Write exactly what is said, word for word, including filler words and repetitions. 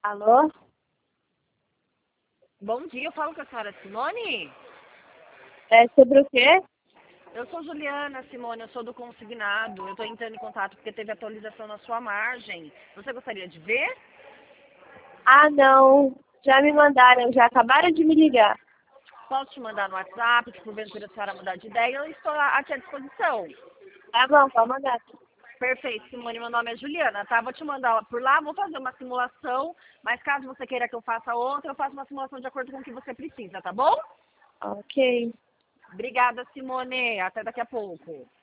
Alô? Bom dia, eu falo com a senhora Simone? É sobre o quê? Eu sou Juliana, Simone, eu sou do consignado. Eu estou entrando em contato porque teve atualização na sua margem. Você gostaria de ver? Ah, não. Já me mandaram, já acabaram de me ligar. Posso te mandar no WhatsApp, que porventura a senhora mudar de ideia, eu estou aqui à disposição. Tá bom, pode mandar. Perfeito, Simone, meu nome é Juliana, tá? Vou te mandar por lá, vou fazer uma simulação, mas caso você queira que eu faça outra, eu faço uma simulação de acordo com o que você precisa, tá bom? Ok. Obrigada, Simone. Até daqui a pouco.